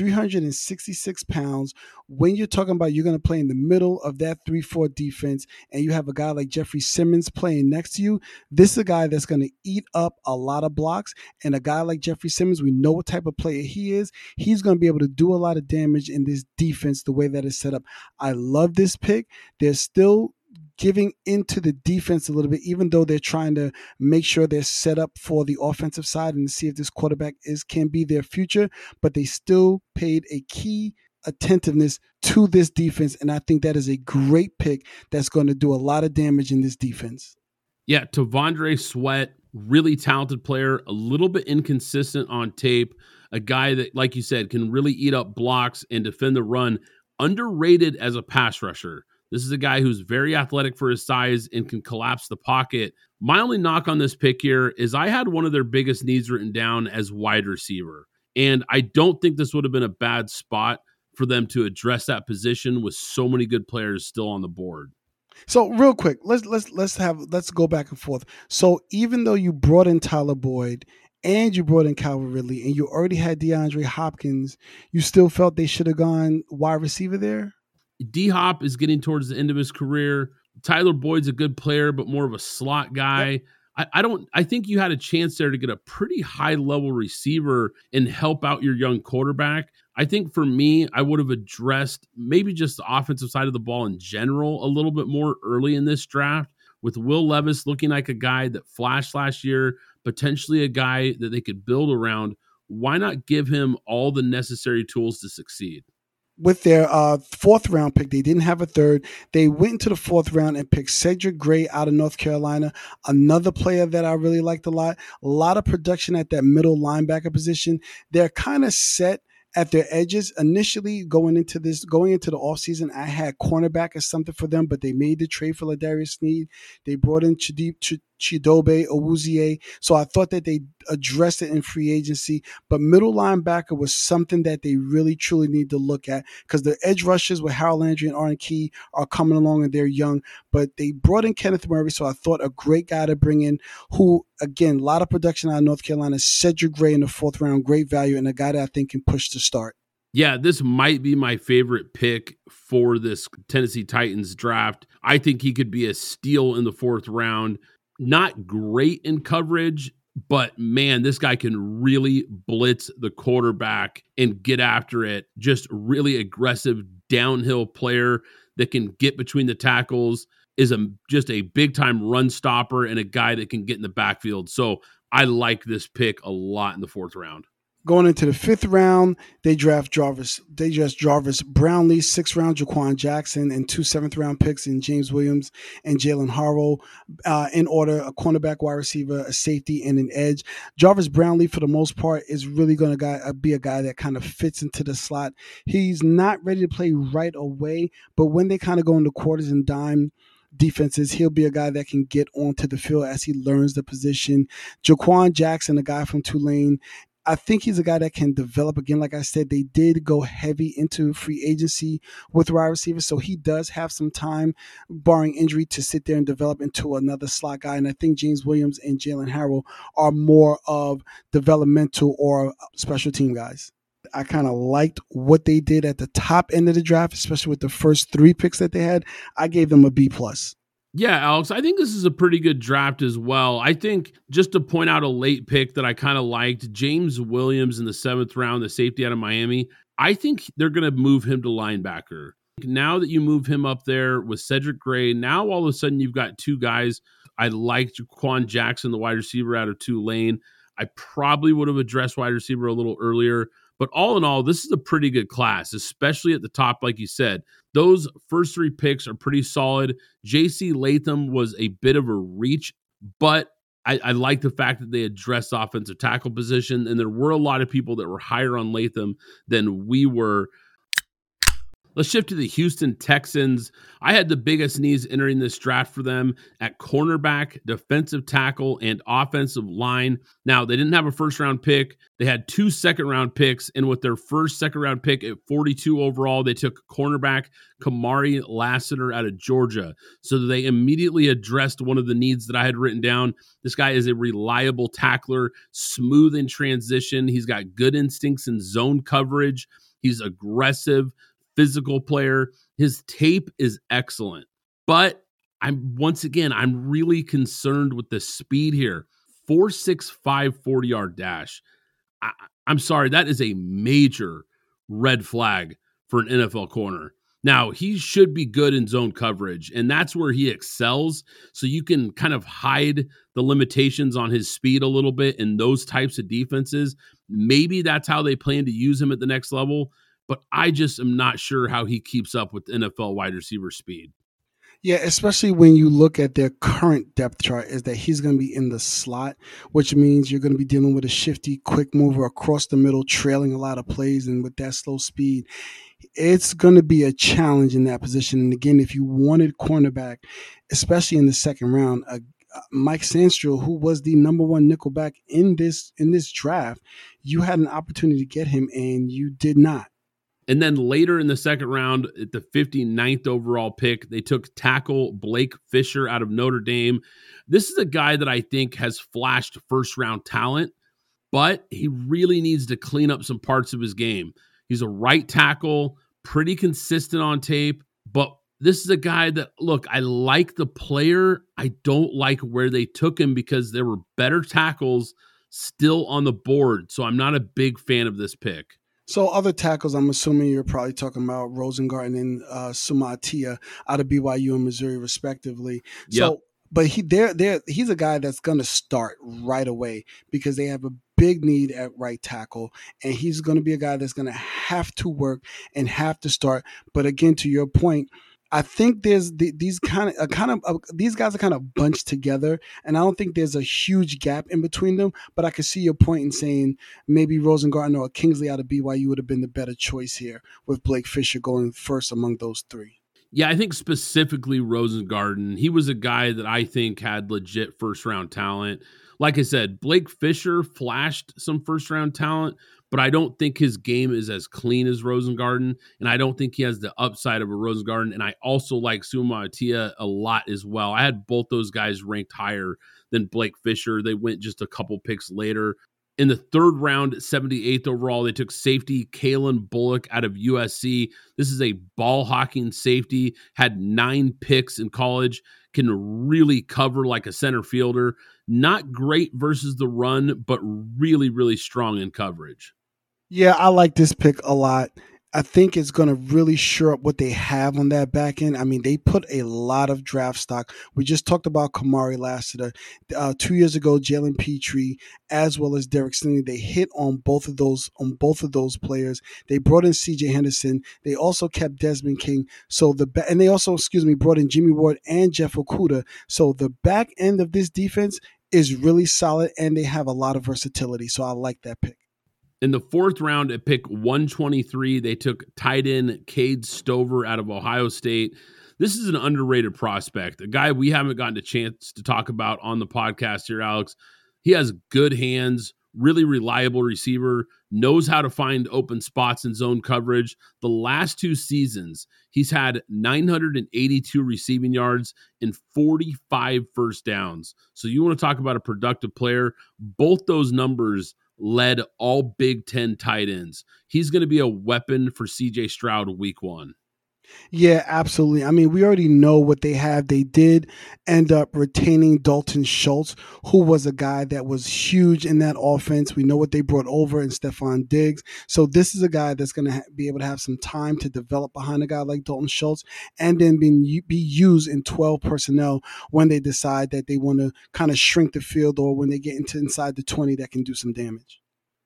366 pounds, when you're talking about you're going to play in the middle of that 3-4 defense and you have a guy like Jeffrey Simmons playing next to you, this is a guy that's going to eat up a lot of blocks. And a guy like Jeffrey Simmons, we know what type of player he is. He's going to be able to do a lot of damage in this defense the way that it's set up. I love this pick. There's still giving into the defense a little bit, even though they're trying to make sure they're set up for the offensive side and see if this quarterback can be their future, but they still paid a key attentiveness to this defense, and I think that is a great pick that's going to do a lot of damage in this defense. Yeah, T'Vondre Sweat, really talented player, a little bit inconsistent on tape, a guy that, like you said, can really eat up blocks and defend the run, underrated as a pass rusher. This is a guy who's very athletic for his size and can collapse the pocket. My only knock on this pick here is I had one of their biggest needs written down as wide receiver. And I don't think this would have been a bad spot for them to address that position with so many good players still on the board. So real quick, let's go back and forth. So even though you brought in Tyler Boyd and you brought in Calvin Ridley and you already had DeAndre Hopkins, you still felt they should have gone wide receiver there? D-Hop is getting towards the end of his career. Tyler Boyd's a good player, but more of a slot guy. Yep. I think you had a chance there to get a pretty high level receiver and help out your young quarterback. I think for me, I would have addressed maybe just the offensive side of the ball in general a little bit more early in this draft, with Will Levis looking like a guy that flashed last year, potentially a guy that they could build around. Why not give him all the necessary tools to succeed? With their 4th round pick, they didn't have a 3rd. They went into the 4th round and picked Cedric Gray out of North Carolina, another player that I really liked a lot. A lot of production at that middle linebacker position. They're kind of set at their edges. Initially, going into the offseason, I had cornerback as something for them, but they made the trade for Ladarius Sneed. They brought in Chidobe Awuzie. So I thought that they addressed it in free agency, but middle linebacker was something that they really truly need to look at, because the edge rushers with Harold Landry and Arden Key are coming along and they're young, but they brought in Kenneth Murray. So I thought a great guy to bring in, who, again, a lot of production out of North Carolina. Cedric Gray in the 4th round, great value, and a guy that I think can push to start. Yeah, this might be my favorite pick for this Tennessee Titans draft. I think he could be a steal in the 4th round. Not great in coverage, but man, this guy can really blitz the quarterback and get after it. Just really aggressive downhill player that can get between the tackles, is just a big time run stopper and a guy that can get in the backfield. So I like this pick a lot in the 4th round. Going into the 5th round, they draft Jarvis Brownlee, 6th round Jaquan Jackson, and 2 7th round picks in James Williams and Jalen Harrell. In order, a cornerback, wide receiver, a safety, and an edge. Jarvis Brownlee, for the most part, is really going to be a guy that kind of fits into the slot. He's not ready to play right away, but when they kind of go into quarters and dime defenses, he'll be a guy that can get onto the field as he learns the position. Jaquan Jackson, a guy from Tulane, I think he's a guy that can develop. Again, like I said, they did go heavy into free agency with wide receivers, so he does have some time, barring injury, to sit there and develop into another slot guy. And I think James Williams and Jalen Harrell are more of developmental or special team guys. I kind of liked what they did at the top end of the draft, especially with the first 3 picks that they had. I gave them a B+. Yeah, Alex, I think this is a pretty good draft as well. I think, just to point out a late pick that I kind of liked, James Williams in the 7th round, the safety out of Miami. I think they're going to move him to linebacker. Now that you move him up there with Cedric Gray, now all of a sudden you've got 2 guys. I liked Jaquan Jackson, the wide receiver out of Tulane. I probably would have addressed wide receiver a little earlier, But all in all, this is a pretty good class, especially at the top, like you said. Those first 3 picks are pretty solid. J.C. Latham was a bit of a reach, but I like the fact that they addressed offensive tackle position, and there were a lot of people that were higher on Latham than we were. Let's shift to the Houston Texans. I had the biggest needs entering this draft for them at cornerback, defensive tackle, and offensive line. Now, they didn't have a first-round pick. They had 2 second-round picks, and with their first second-round pick at 42 overall, they took cornerback Kamari Lassiter out of Georgia. So they immediately addressed one of the needs that I had written down. This guy is a reliable tackler, smooth in transition. He's got good instincts in zone coverage. He's aggressive, physical player. His tape is excellent, but I'm really concerned with the speed here. 4.65 40-yard dash. I'm sorry, that is a major red flag for an NFL corner. Now, he should be good in zone coverage, and that's where he excels. So you can kind of hide the limitations on his speed a little bit in those types of defenses. Maybe that's how they plan to use him at the next level. But I just am not sure how he keeps up with NFL wide receiver speed. Yeah, especially when you look at their current depth chart, is that he's going to be in the slot, which means you're going to be dealing with a shifty, quick mover across the middle, trailing a lot of plays, and with that slow speed, it's going to be a challenge in that position. And again, if you wanted cornerback, especially in the second round, Mike Sandstrom, who was the number 1 nickelback in this draft, you had an opportunity to get him, and you did not. And then later in the second round, at the 59th overall pick, they took tackle Blake Fisher out of Notre Dame. This is a guy that I think has flashed first-round talent, but he really needs to clean up some parts of his game. He's a right tackle, pretty consistent on tape, but this is a guy that, look, I like the player. I don't like where they took him because there were better tackles still on the board, so I'm not a big fan of this pick. So other tackles, I'm assuming you're probably talking about Rosengarten and Sumatia out of BYU and Missouri, respectively. So, yep. But he's a guy that's going to start right away because they have a big need at right tackle, and he's going to be a guy that's going to have to work and have to start. But again, to your point, I think there's these guys are kind of bunched together, and I don't think there's a huge gap in between them. But I can see your point in saying maybe Rosengarten or Kingsley out of BYU would have been the better choice here, with Blake Fisher going first among those 3. Yeah, I think specifically Rosengarten. He was a guy that I think had legit first-round talent. Like I said, Blake Fisher flashed some first-round talent, but I don't think his game is as clean as Rosengarten, and I don't think he has the upside of a Rosengarten, and I also like Sumatia a lot as well. I had both those guys ranked higher than Blake Fisher. They went just a couple picks later. In the third round, 78th overall, they took safety Kalen Bullock out of USC. This is a ball-hawking safety, had 9 picks in college, can really cover like a center fielder. Not great versus the run, but really, really strong in coverage. Yeah, I like this pick a lot. I think it's going to really shore up what they have on that back end. I mean, they put a lot of draft stock. We just talked about Kamari Lassiter. 2 years ago, Jalen Petrie, as well as Derek Stingley, they hit on both of those players. They brought in C.J. Henderson. They also kept Desmond King. And they also, brought in Jimmy Ward and Jeff Okudah. So the back end of this defense is really solid, and they have a lot of versatility. So I like that pick. In the fourth round, at pick 123, they took tight end Cade Stover out of Ohio State. This is an underrated prospect, a guy we haven't gotten a chance to talk about on the podcast here, Alex. He has good hands, really reliable receiver, knows how to find open spots in zone coverage. The last 2 seasons, he's had 982 receiving yards and 45 first downs. So you want to talk about a productive player. Both those numbers led all Big Ten tight ends. He's going to be a weapon for CJ Stroud week 1. Yeah, absolutely. I mean, we already know what they have. They did end up retaining Dalton Schultz, who was a guy that was huge in that offense. We know what they brought over in Stephon Diggs. So this is a guy that's going to be able to have some time to develop behind a guy like Dalton Schultz, and then be used in 12 personnel when they decide that they want to kind of shrink the field, or when they get into inside the 20 that can do some damage.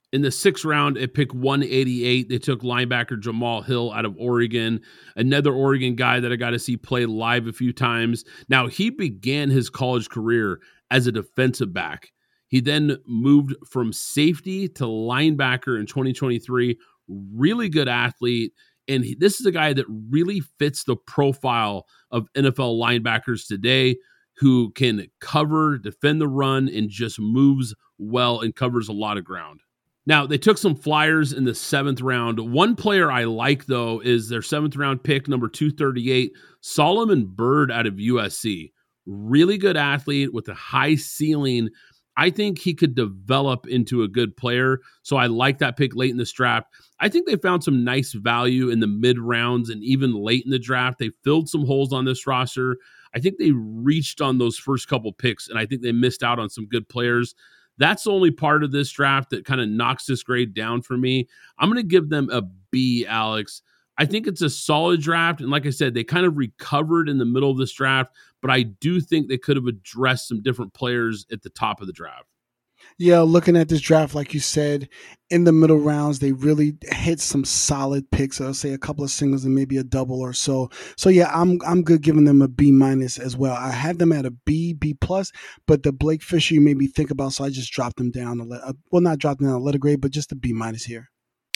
In the 6th round, at pick 188, they took linebacker Jamal Hill out of Oregon, another Oregon guy that I got to see play live a few times. Now, he began his college career as a defensive back. He then moved from safety to linebacker in 2023. Really good athlete. And this is a guy that really fits the profile of NFL linebackers today, who can cover, defend the run, and just moves well and covers a lot of ground. Now, they took some flyers in the 7th round. One player I like, though, is their 7th round pick, number 238, Solomon Byrd out of USC. Really good athlete with a high ceiling. I think he could develop into a good player, so I like that pick late in this draft. I think they found some nice value in the mid rounds and even late in the draft. They filled some holes on this roster. I think they reached on those first couple picks, and I think they missed out on some good players. That's the only part of this draft that kind of knocks this grade down for me. I'm going to give them a B, Alex. I think it's a solid draft. And like I said, they kind of recovered in the middle of this draft, but I do think they could have addressed some different players at the top of the draft. Yeah, looking at this draft, like you said, in the middle rounds, they really hit some solid picks. I'll say a couple of singles and maybe a double or so. So yeah, I'm good giving them a B- as well. I had them at a B+, but the Blake Fisher you made me think about, so I just dropped them down. Not dropped them down a letter grade, but just a B- here.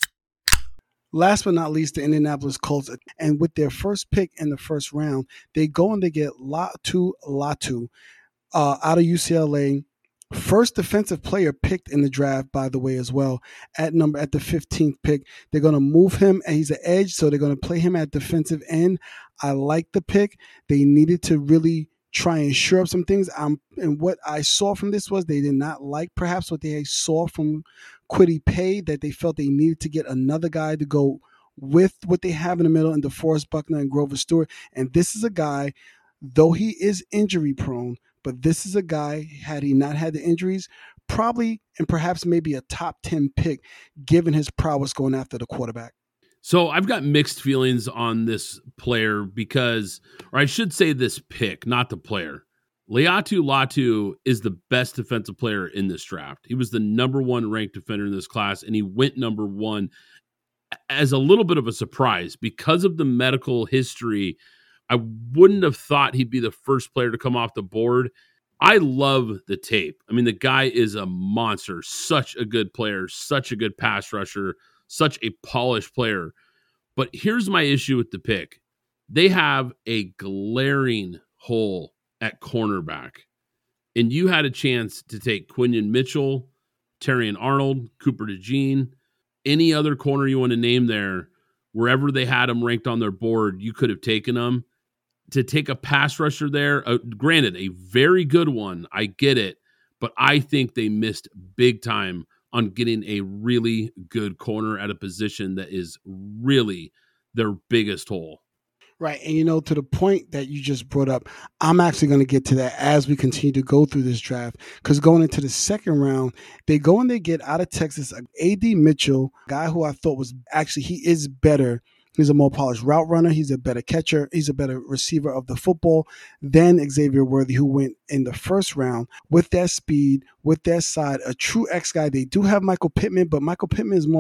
Last but not least, the Indianapolis Colts, and with their first pick in the first round, they go and they get Latu out of UCLA. First defensive player picked in the draft, by the way, as well. At the 15th pick, they're going to move him, and he's an edge, so they're going to play him at defensive end. I like the pick. They needed to really try and shore up some things. And what I saw from this was they did not like perhaps what they saw from Kwity Paye, that they felt they needed to get another guy to go with what they have in the middle in DeForest Buckner and Grover Stewart. And this is a guy, though he is injury prone, but this is a guy, had he not had the injuries, probably and perhaps maybe a top 10 pick, given his prowess going after the quarterback. So I've got mixed feelings on this player because, or I should say this pick, not the player. Latu is the best defensive player in this draft. He was the number 1 ranked defender in this class, and he went number 1 as a little bit of a surprise because of the medical history. I wouldn't have thought he'd be the first player to come off the board. I love the tape. I mean, the guy is a monster, such a good player, such a good pass rusher, such a polished player. But here's my issue with the pick. They have a glaring hole at cornerback. And you had a chance to take Quinion Mitchell, Terrion Arnold, Cooper DeJean, any other corner you want to name there, wherever they had them ranked on their board, you could have taken them. To take a pass rusher there, granted, a very good one, I get it, but I think they missed big time on getting a really good corner at a position that is really their biggest hole. Right. And, to the point that you just brought up, I'm actually going to get to that as we continue to go through this draft, because going into the second round, they go and they get out of Texas, A.D. Mitchell, a guy who I thought was actually, he is better. He's a more polished route runner. He's a better catcher. He's a better receiver of the football than Xavier Worthy, who went in the first round with that speed, with that side, a true X guy. They do have Michael Pittman, but Michael Pittman is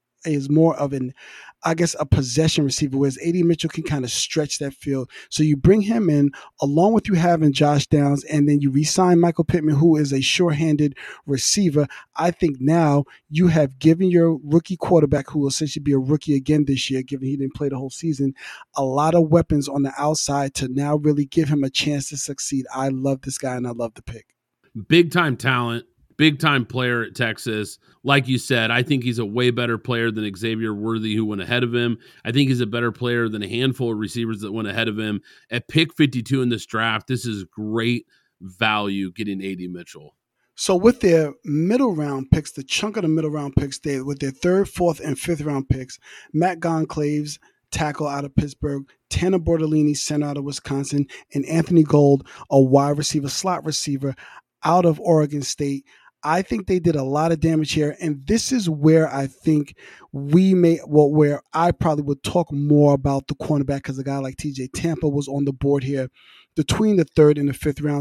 more of an, I guess, a possession receiver, whereas A.D. Mitchell can kind of stretch that field. So you bring him in along with you having Josh Downs, and then you re-sign Michael Pittman, who is a sure-handed receiver. I think now you have given your rookie quarterback, who will essentially be a rookie again this year, given he didn't play the whole season, a lot of weapons on the outside to now really give him a chance to succeed. I love this guy, and I love the pick. Big-time talent. Big-time player at Texas. Like you said, I think he's a way better player than Xavier Worthy, who went ahead of him. I think he's a better player than a handful of receivers that went ahead of him. At pick 52 in this draft, this is great value getting A.D. Mitchell. So with their middle round picks, the chunk of the middle round picks, with their 3rd, 4th, and 5th round picks, Matt Goncalves, tackle out of Pittsburgh, Tanner Bortolini, center out of Wisconsin, and Anthony Gold, a wide receiver, slot receiver out of Oregon State. I think they did a lot of damage here, and this is where I think where I probably would talk more about the cornerback, because a guy like TJ Tampa was on the board here between the 3rd and the 5th rounds.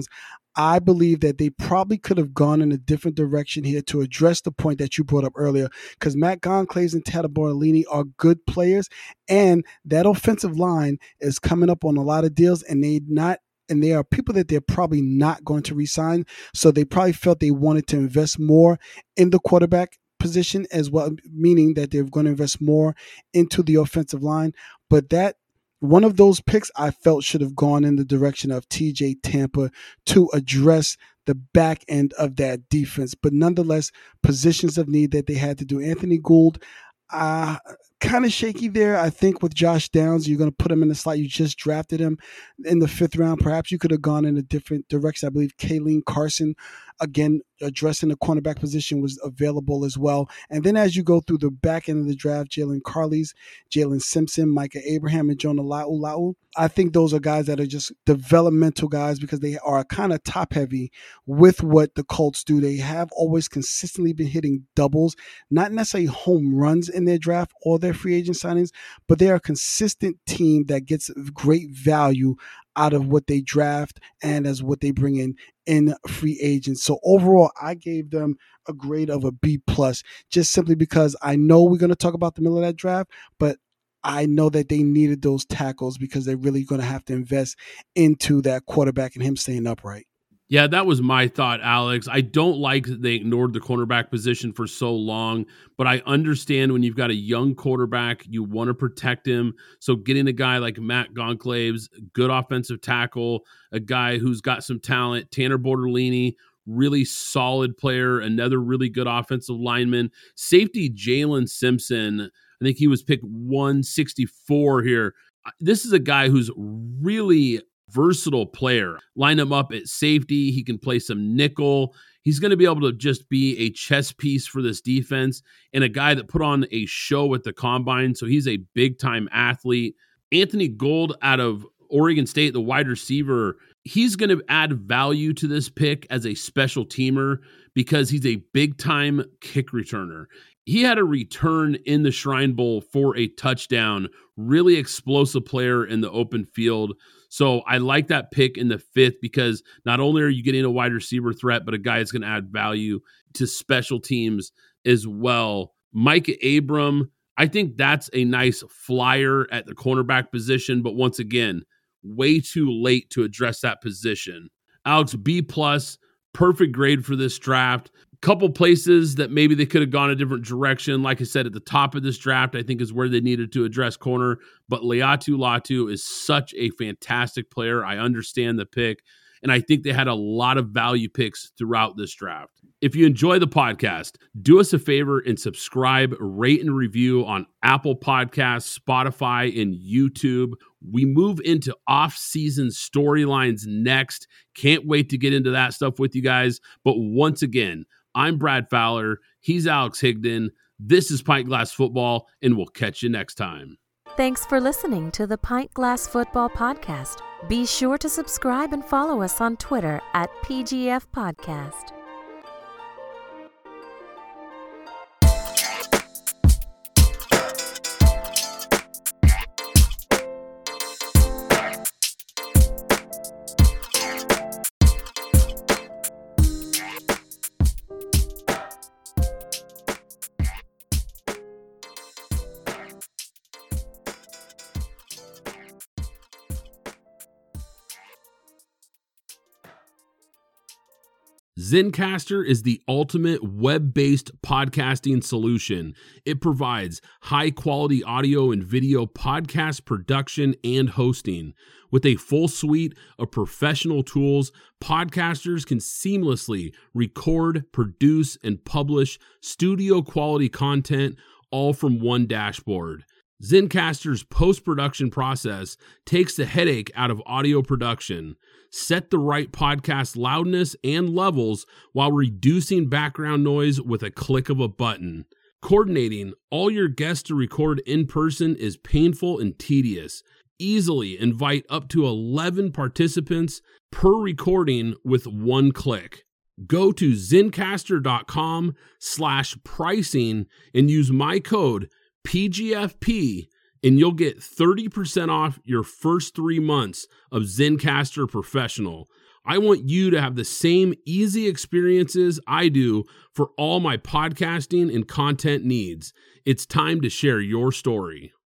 I believe that they probably could have gone in a different direction here to address the point that you brought up earlier, because Matt Goncalves and Tanner Bortolini are good players, and that offensive line is coming up on a lot of deals, and they are people that they're probably not going to re-sign. So they probably felt they wanted to invest more in the quarterback position as well, meaning that they're going to invest more into the offensive line. But that one of those picks I felt should have gone in the direction of TJ Tampa to address the back end of that defense. But nonetheless, positions of need that they had to do. Anthony Gould, kind of shaky there. I think with Josh Downs, you're going to put him in the slot. You just drafted him in the 5th round. Perhaps you could have gone in a different direction. I believe Kalen Carson, again, addressing the cornerback position, was available as well. And then as you go through the back end of the draft, Jalen Carles, Jalen Simpson, Micah Abraham, and Jonah La'u, I think those are guys that are just developmental guys because they are kind of top heavy with what the Colts do. They have always consistently been hitting doubles, not necessarily home runs in their draft or their free agent signings, but they are a consistent team that gets great value out of what they draft and as what they bring in free agents. So overall, I gave them a grade of a B+, just simply because I know we're going to talk about the middle of that draft, but I know that they needed those tackles because they're really going to have to invest into that quarterback and him staying upright. Yeah, that was my thought, Alex. I don't like that they ignored the cornerback position for so long, but I understand when you've got a young quarterback, you want to protect him. So getting a guy like Matt Goncalves, good offensive tackle, a guy who's got some talent, Tanner Bortolini, really solid player, another really good offensive lineman. Safety Jalen Simpson, I think he was picked 164 here. This is a guy who's really versatile player. Line him up at safety. He can play some nickel. He's going to be able to just be a chess piece for this defense and a guy that put on a show at the combine. So he's a big time athlete. Anthony Gould out of Oregon State, the wide receiver, he's going to add value to this pick as a special teamer because he's a big time kick returner. He had a return in the Shrine Bowl for a touchdown, really explosive player in the open field. So I like that pick in the 5th because not only are you getting a wide receiver threat, but a guy that's going to add value to special teams as well. Micah Abram, I think that's a nice flyer at the cornerback position, but once again, way too late to address that position. Alex, B+, perfect grade for this draft. Couple places that maybe they could have gone a different direction. Like I said, at the top of this draft, I think is where they needed to address corner. But Laiatu Latu is such a fantastic player. I understand the pick. And I think they had a lot of value picks throughout this draft. If you enjoy the podcast, do us a favor and subscribe, rate, and review on Apple Podcasts, Spotify, and YouTube. We move into off-season storylines next. Can't wait to get into that stuff with you guys. But once again, I'm Brad Fowler. He's Alex Higdon. This is Pint Glass Football, and we'll catch you next time. Thanks for listening to the Pint Glass Football Podcast. Be sure to subscribe and follow us on Twitter at PGF Podcast. Zencastr is the ultimate web-based podcasting solution. It provides high-quality audio and video podcast production and hosting. With a full suite of professional tools, podcasters can seamlessly record, produce, and publish studio-quality content all from one dashboard. Zencastr's post-production process takes the headache out of audio production. Set the right podcast loudness and levels while reducing background noise with a click of a button. Coordinating all your guests to record in person is painful and tedious. Easily invite up to 11 participants per recording with one click. Go to zencastr.com/pricing and use my code PGFP and you'll get 30% off your first 3 months of Zencastr Professional. I want you to have the same easy experiences I do for all my podcasting and content needs. It's time to share your story.